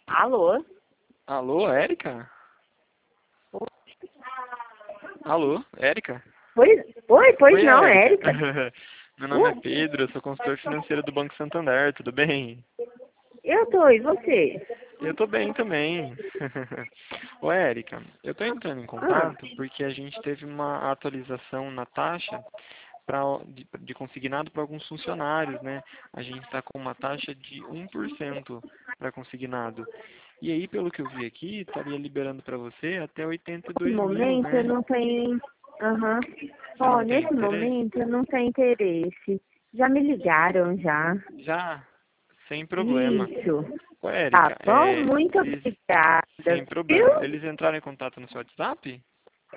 Alô? Alô, Érica? Alô, Érica? Pois Oi, não, Érica. Érica. Meu nome é Oi, Pedro, eu sou consultor financeiro do Banco Santander, tudo bem? eu tô, e você? Eu tô bem também. Ô, Érica, eu tô entrando em Ah, contato porque a gente teve uma atualização na taxa de consignado para alguns funcionários, né? A gente está com uma taxa de 1% para consignado. E aí, pelo que eu vi aqui, estaria liberando para você até nesse 82 mil, momento eu né? não tenho. Aham. Você Ó, não tem nesse interesse? momento eu não tenho interesse. Já me ligaram já. Já, sem problema. Isso. Ô, Tá Érica, bom? Muito eles, obrigada, sem problema. viu? Eles entraram em contato no seu WhatsApp?